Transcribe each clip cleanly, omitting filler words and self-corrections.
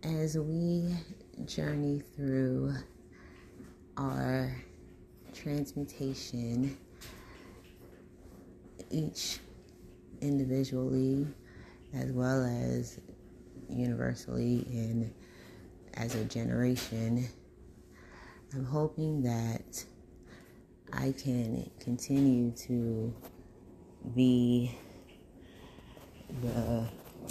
As we journey through our transmutation, each individually as well as universally and as a generation, I'm hoping that I can continue to be the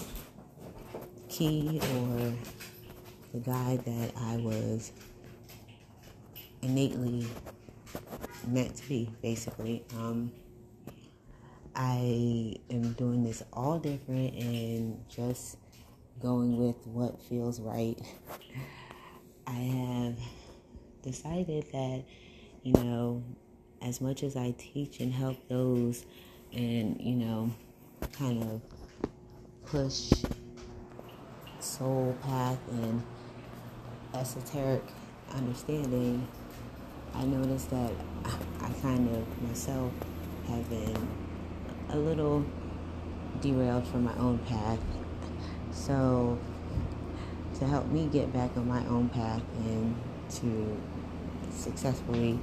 key or the guide that I was innately meant to be, basically. I am doing this all different and just going with what feels right. I have decided that, as much as I teach and help those and, kind of push soul path and esoteric understanding, I noticed that I kind of myself have been a little derailed from my own path. So to help me get back on my own path and to successfully,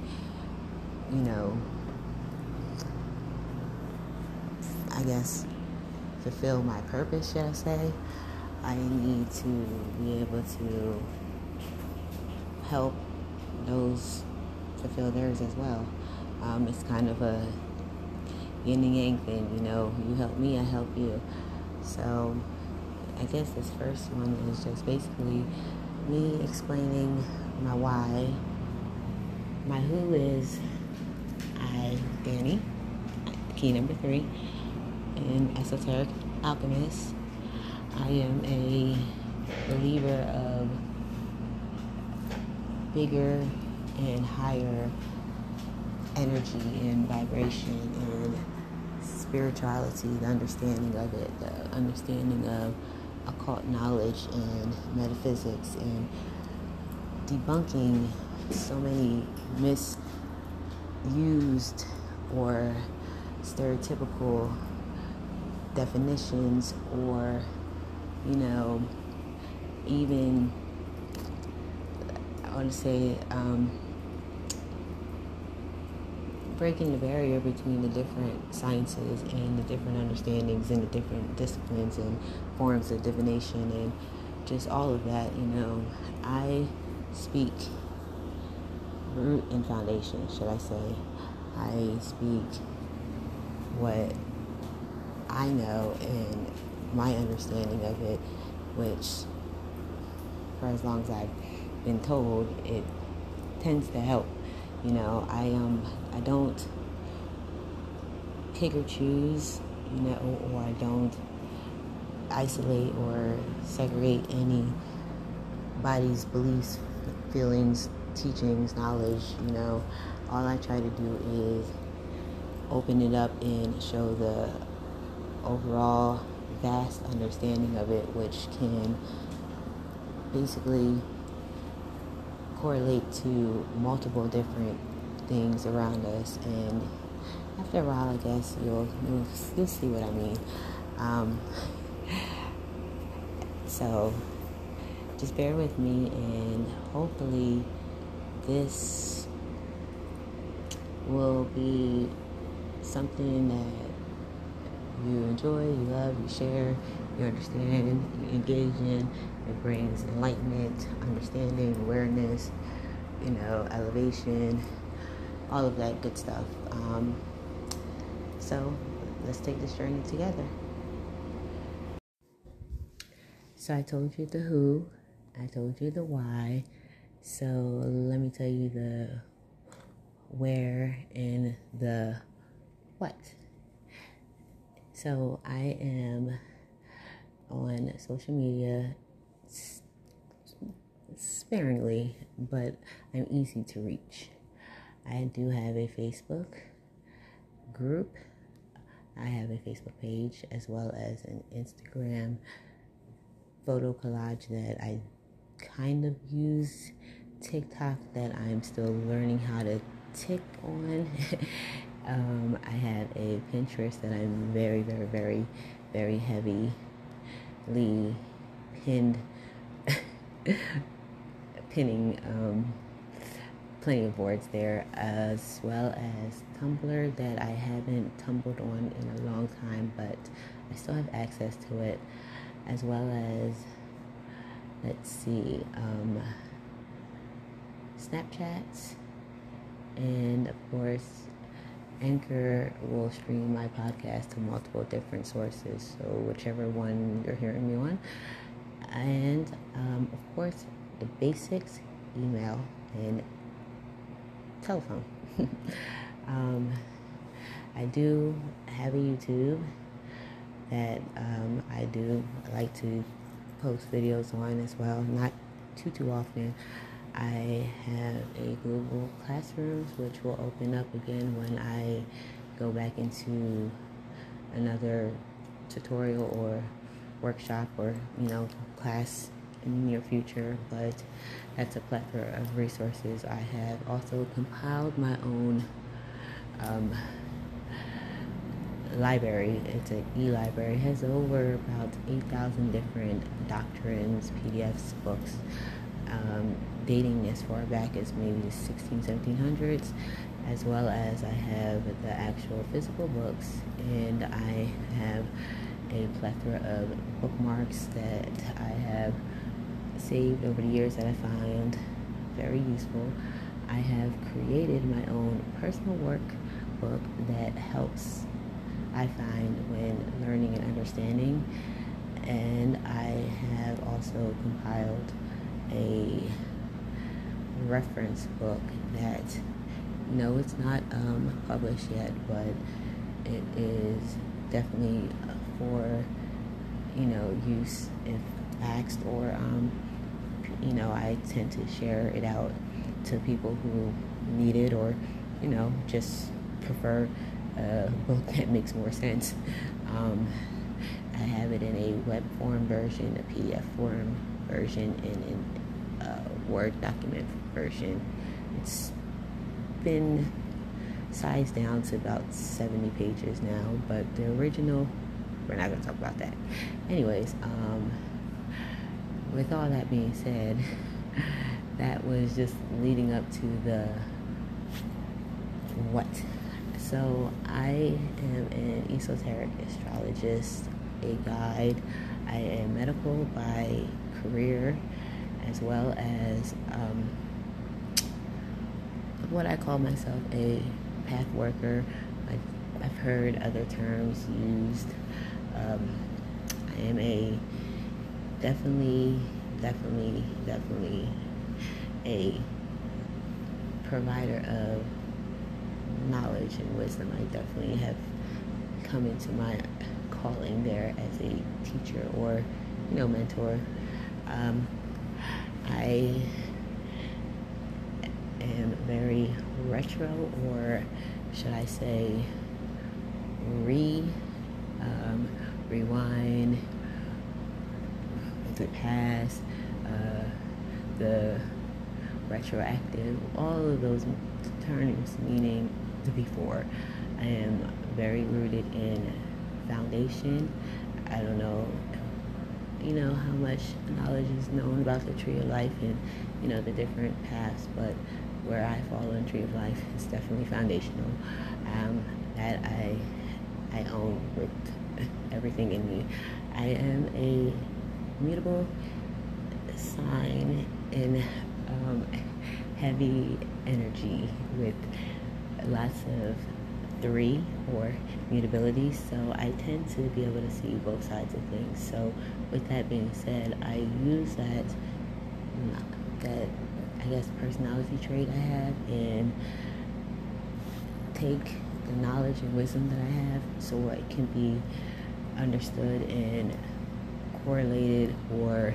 I guess fulfill my purpose, should I say, I need to be able to help those fulfill theirs as well. It's kind of a yin and yang thing, you help me, I help you. So I guess this first one is just basically me explaining my why. My who is Danny, key number 3, an esoteric alchemist. I am a believer of bigger and higher energy and vibration and spirituality, the understanding of it, the understanding of occult knowledge and metaphysics, and debunking so many misused or stereotypical definitions, or even I want to say breaking the barrier between the different sciences and the different understandings and the different disciplines and forms of divination and just all of that. I speak root and foundation, should I say. I speak what I know and my understanding of it, which for as long as I've been told, it tends to help. I don't pick or choose, or I don't isolate or segregate anybody's beliefs, feelings, teachings, knowledge. All I try to do is open it up and show the overall vast understanding of it, which can basically correlate to multiple different things around us, and after a while, I guess you'll see what I mean. So just bear with me, and hopefully this will be something that you enjoy, you love, you share, you understand, you engage in. It brings enlightenment, understanding, awareness, elevation, all of that good stuff. So let's take this journey together. So I told you the who, I told you the why. So let me tell you the where and the what. So I am on social media sparingly, but I'm easy to reach. I do have a Facebook group. I have a Facebook page as well as an Instagram photo collage that I kind of use. TikTok that I'm still learning how to tick on. I have a Pinterest that I'm very, very, very, very heavily pinned pinning plenty of boards there, as well as Tumblr that I haven't tumbled on in a long time, but I still have access to it, as well as, let's see, Snapchat, and of course Anchor will stream my podcast to multiple different sources, so whichever one you're hearing me on. And of course the basics, email and telephone. I do have a YouTube that I do like to post videos on as well, not too often. I have a Google Classrooms, which will open up again when I go back into another tutorial or workshop or class in the near future, but that's a plethora of resources. I have also compiled my own library. It's an e-library. It has over about 8,000 different doctrines, PDFs, books, dating as far back as maybe the 1700s, as well as I have the actual physical books, and I have a plethora of bookmarks that I have saved over the years that I find very useful. I have created my own personal workbook that helps, I find, when learning and understanding, and I have also compiled a reference book that, no, it's not published yet, but it is definitely for use if asked, or I tend to share it out to people who need it, or just prefer a book that makes more sense. I have it in a web form version, a PDF form version, and in a Word document version. It's been sized down to about 70 pages now, but the original, we're not going to talk about that. Anyways, with all that being said, that was just leading up to the what. So I am an esoteric astrologist, a guide. I am medical by career, as well as what I call myself, a path worker. I've heard other terms used. I am a definitely a provider of knowledge and wisdom. I definitely have come into my calling there as a teacher or mentor. I am very retro, or should I say rewind the past, the retroactive, all of those terms meaning the before. I am very rooted in foundation. I don't know how much knowledge is known about the tree of life and the different paths, but where I fall in the tree of life is definitely foundational. That I own with everything in me. I am a mutable sign in heavy energy with lots of 3 or mutability, so I tend to be able to see both sides of things. So with that being said, I use that I guess personality trait I have and take the knowledge and wisdom that I have so it can be understood and correlated, or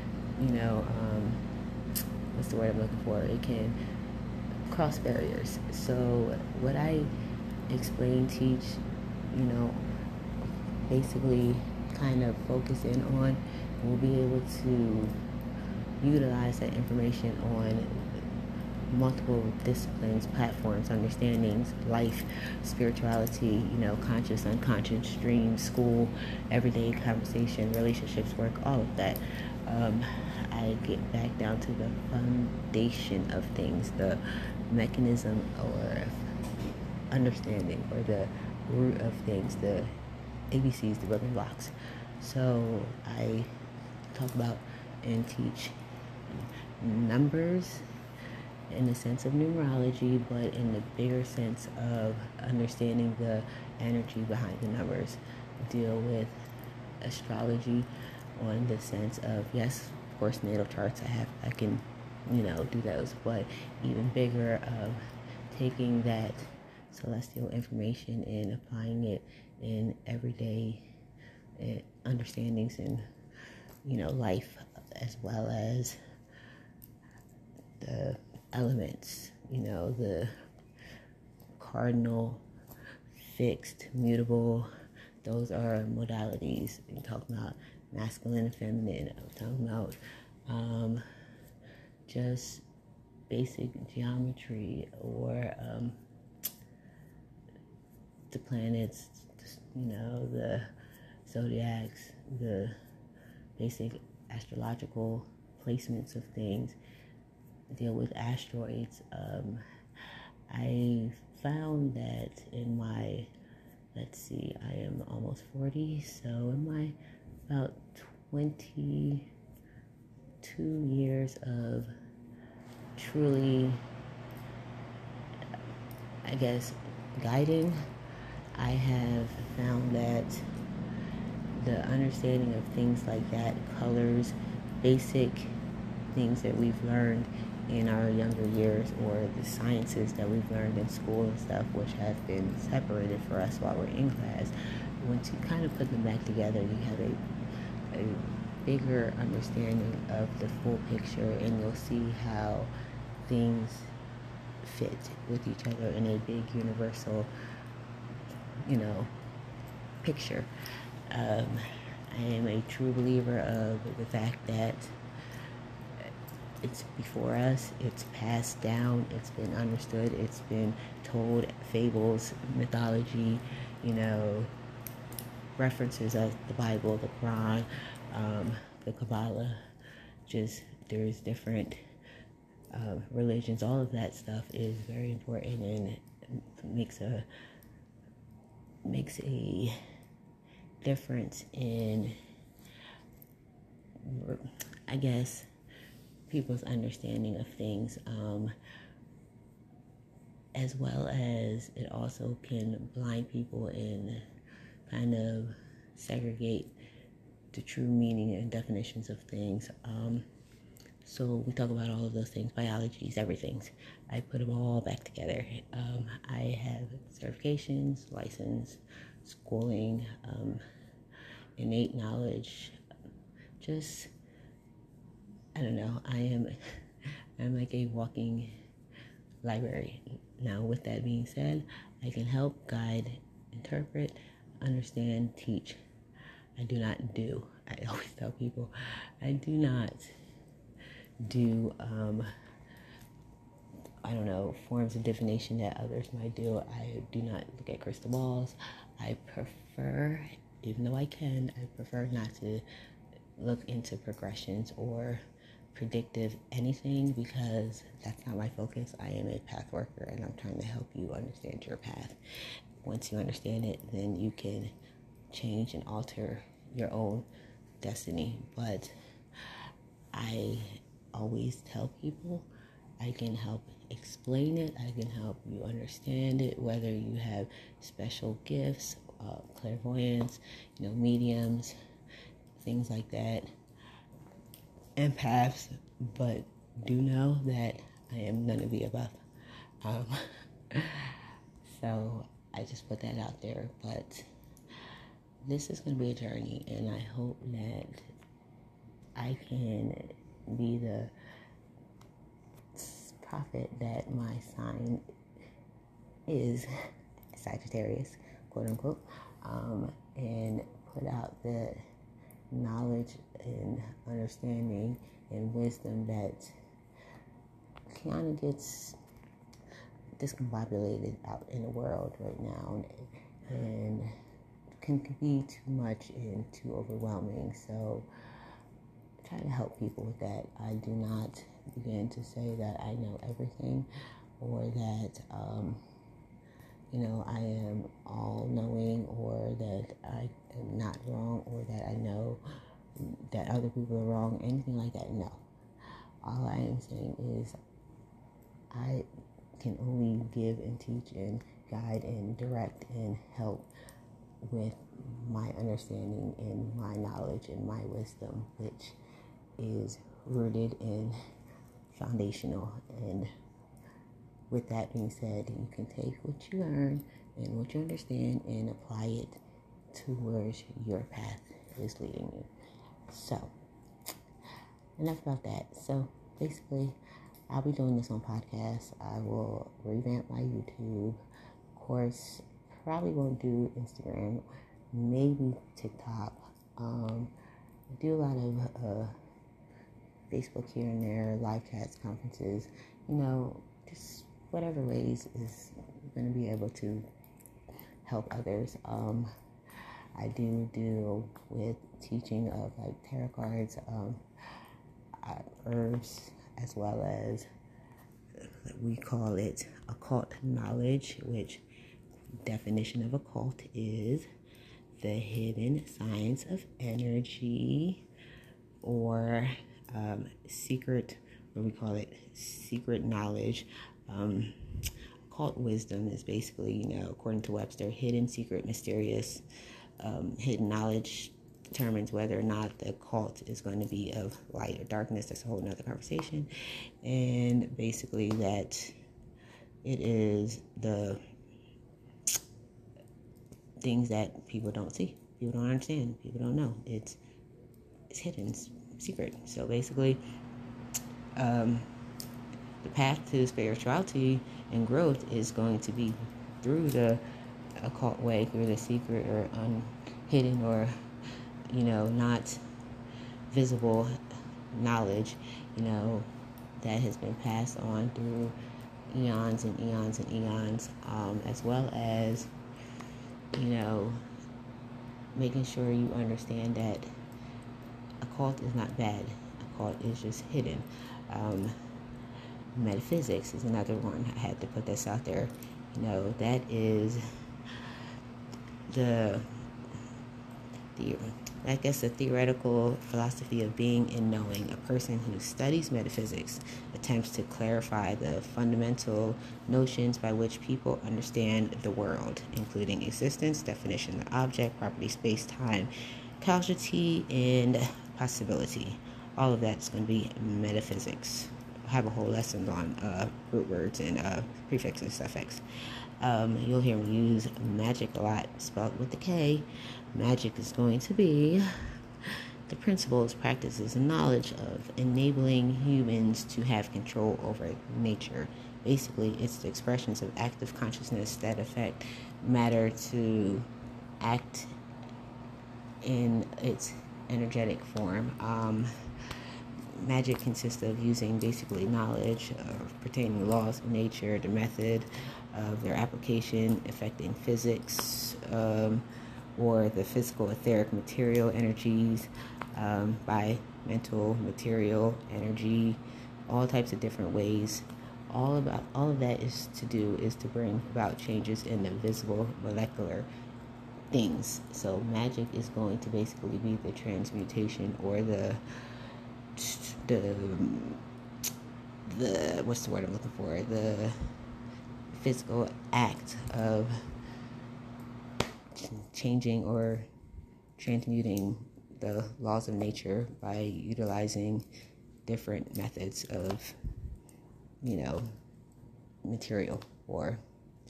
what's the word I'm looking for? It can cross barriers. So what I explain, teach, basically kind of focus in on, we'll be able to utilize that information on multiple disciplines, platforms, understandings, life, spirituality, conscious, unconscious, dreams, school, everyday conversation, relationships, work, all of that. um, I get back down to the foundation of things, the mechanism or understanding, or the root of things, the ABCs, the building blocks. So I talk about and teach numbers in the sense of numerology, but in the bigger sense of understanding the energy behind the numbers. Deal with astrology on the sense of, yes, of course, natal charts. I can, do those, but even bigger of taking that celestial information and applying it in everyday understandings in, life, as well as the elements, the cardinal, fixed, mutable. Those are modalities. You're talking about masculine and feminine. I'm talking about just basic geometry, or the planets, the zodiacs, the basic astrological placements of things. Deal with asteroids. I found that in my, I am almost 40, so in my about 22 years of truly, I guess, guiding, I have found that the understanding of things like that, colors, basic things that we've learned in our younger years, or the sciences that we've learned in school and stuff, which have been separated for us while we're in class, once you kind of put them back together, you have a bigger understanding of the full picture, and you'll see how things fit with each other in a big universal, picture. I am a true believer of the fact that it's before us, it's passed down, it's been understood, it's been told, fables, mythology, references of the Bible, the Quran, the Kabbalah. Just, there's different religions. All of that stuff is very important, and makes a difference in, I guess, people's understanding of things, as well as it also can blind people and kind of segregate the true meaning and definitions of things. So we talk about all of those things, biologies, everything's. I put them all back together. I have certifications, license, schooling, innate knowledge, just, I don't know, I'm like a walking library. Now, with that being said, I can help, guide, interpret, understand, teach. I do not do. I always tell people, I do not do, forms of divination that others might do. I do not look at crystal balls. I prefer, even though I prefer not to look into progressions or predictive anything, because that's not my focus. I am a path worker, and I'm trying to help you understand your path. Once you understand it, then you can change and alter your own destiny. But I always tell people, I can help explain it, I can help you understand it, whether you have special gifts, clairvoyance, mediums, things like that, empaths. But do know that I am none of the above. So I just put that out there. But this is going to be a journey, and I hope that I can be the prophet that my sign is, Sagittarius, quote unquote, and put out the knowledge and understanding and wisdom that kind of gets discombobulated out in the world right now, and can be too much and too overwhelming. So try to help help people with that. I do not begin to say that I know everything, or that I am all-knowing, or that I am not wrong, or that I know that other people are wrong, anything like that. No. All I am saying is I can only give and teach and guide and direct and help with my understanding and my knowledge and my wisdom, which is rooted in foundational. And with that being said, you can take what you learn and what you understand and apply it towards your path is leading you. So, enough about that. So, basically, I'll be doing this on podcasts. I will revamp my YouTube. Of course, probably won't do Instagram, maybe TikTok. I do a lot of Facebook here and there, live chats, conferences, just whatever ways is going to be able to help others. I do deal with teaching of like tarot cards, herbs, as well as we call it occult knowledge, which definition of occult is the hidden science of energy, or secret, what we call it, secret knowledge. Occult wisdom is basically, according to Webster, hidden, secret, mysterious. Hidden knowledge determines whether or not the occult is going to be of light or darkness. That's a whole nother conversation. And basically that it is the things that people don't see, people don't understand, people don't know. It's hidden, it's secret. So basically, the path to spirituality and growth is going to be through the occult way, through the secret or hidden or not visible knowledge, that has been passed on through eons and eons and eons, as well as making sure you understand that occult is not bad. Occult is just hidden. Metaphysics is another one. I had to put this out there. That is the theoretical philosophy of being and knowing. A person who studies metaphysics attempts to clarify the fundamental notions by which people understand the world, including existence, definition of object, property, space, time, causality, and possibility. All of that's going to be metaphysics. I have a whole lesson on root words and prefixes, suffix. You'll hear me use magic a lot, spelled with a K. Magic is going to be the principles, practices, and knowledge of enabling humans to have control over nature. Basically, it's the expressions of active consciousness that affect matter to act in its energetic form. Magic consists of using basically knowledge pertaining to laws of nature, the method of their application affecting physics, or the physical, etheric, material energies, by mental, material, energy, all types of different ways. All of that is to bring about changes in the visible molecular things. So magic is going to basically be the transmutation, or the what's the word I'm looking for? The physical act of changing or transmuting the laws of nature by utilizing different methods of, material or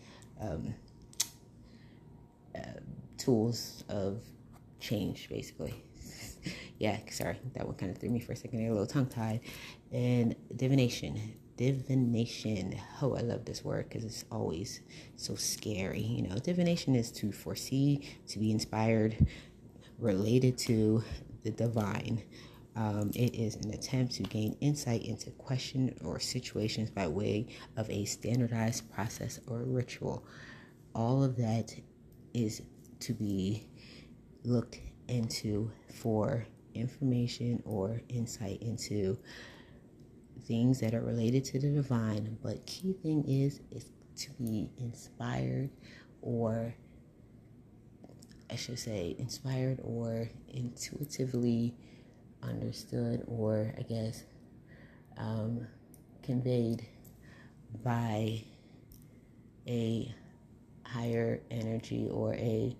tools of change, basically. Yeah, sorry, that one kind of threw me for a second. A little tongue-tied. And divination. Oh, I love this word because it's always so scary. Divination is to foresee, to be inspired, related to the divine. It is an attempt to gain insight into question or situations by way of a standardized process or ritual. All of that is to be looked into for information or insight into things that are related to the divine. But key thing is to be inspired, or I should say inspired or intuitively understood, or I guess conveyed by a higher energy, or a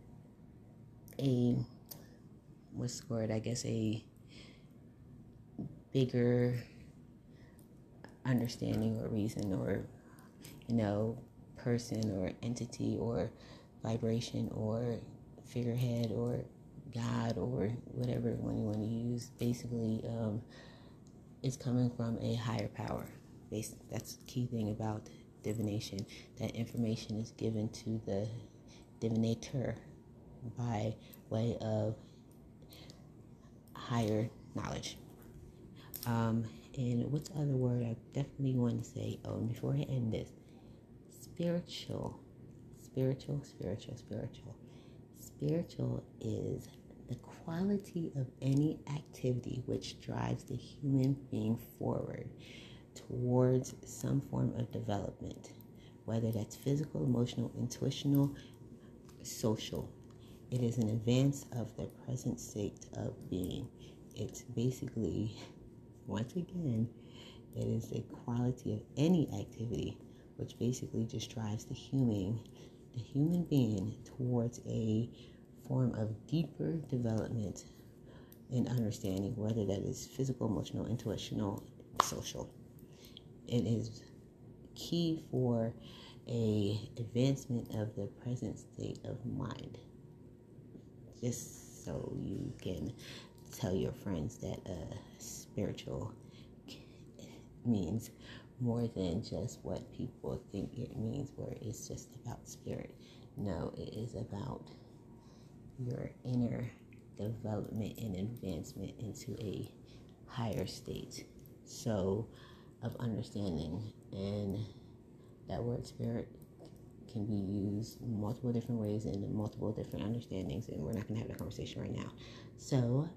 what's the word? I guess a bigger understanding or reason, or person or entity or vibration or figurehead or God or whatever one you want to use. Basically, it's coming from a higher power. That's the key thing about divination. That information is given to the divinator by way of higher knowledge. And what's the other word I definitely want to say? Oh, before I end this, spiritual. Spiritual is the quality of any activity which drives the human being forward towards some form of development, whether that's physical, emotional, intuitional, social. It is an advance of the present state of being. It's basically, once again, it is the quality of any activity which basically just drives the human being towards a form of deeper development and understanding, whether that is physical, emotional, intuitional, social. It is key for a advancement of the present state of mind. Just so you can tell your friends that spiritual means more than just what people think it means, where it's just about spirit. No, it is about your inner development and advancement into a higher state of understanding. And that word spirit can be used multiple different ways and in multiple different understandings, and we're not going to have that conversation right now. So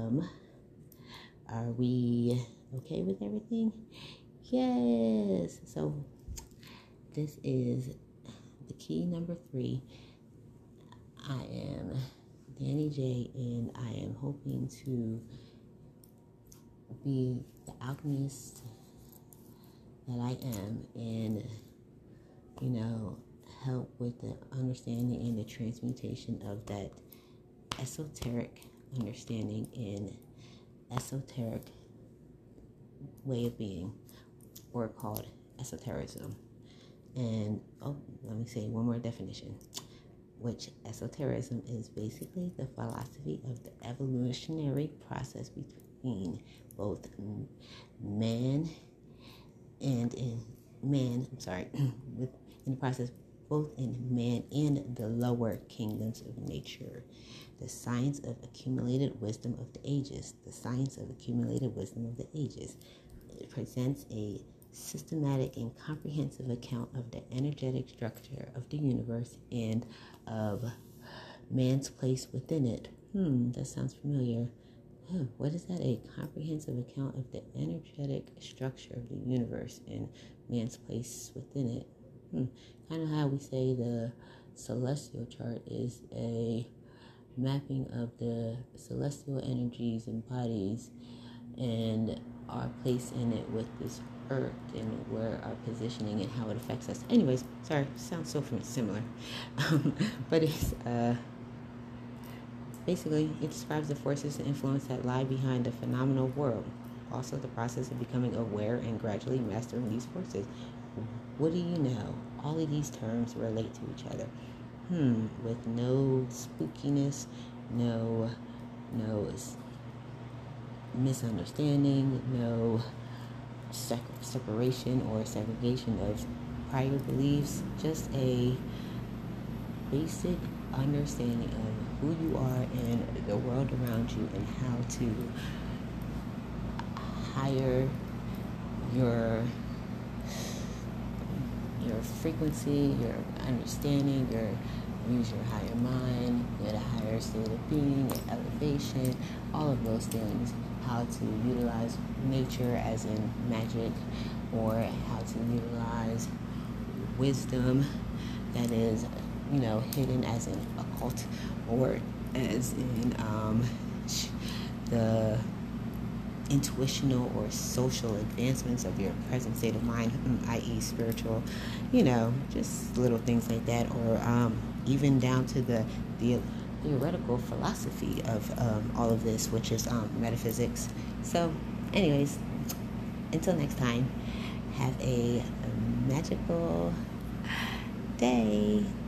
are we okay with everything? Yes. So this is the key number 3. I am Danny J, and I am hoping to be the alchemist that I am, and help with the understanding and the transmutation of that esoteric understanding and esoteric way of being, or called esotericism. And let me say one more definition, which esotericism is basically the philosophy of the evolutionary process between both in the process both in man and the lower kingdoms of nature. The science of accumulated wisdom of the ages. It presents a systematic and comprehensive account of the energetic structure of the universe and of man's place within it. That sounds familiar. What is that? A comprehensive account of the energetic structure of the universe and man's place within it. Kind of how we say the celestial chart is a mapping of the celestial energies and bodies and our place in it with this earth, and where our positioning and how it affects us. Anyways, sorry, sounds so similar. But it's basically, it describes the forces and influence that lie behind the phenomenal world. Also, the process of becoming aware and gradually mastering these forces. What do you know? All of these terms relate to each other. With no spookiness, no misunderstanding, no separation or segregation of prior beliefs, just a basic understanding of who you are and the world around you, and how to higher your frequency, your understanding, your use your higher mind, get a higher state of being, elevation, all of those things. How to utilize nature as in magic, or how to utilize wisdom that is, hidden as in occult, or as in the intuitional or social advancements of your present state of mind, i.e. spiritual, just little things like that, or even down to the theoretical philosophy of all of this, which is metaphysics. So anyways, until next time, have a magical day.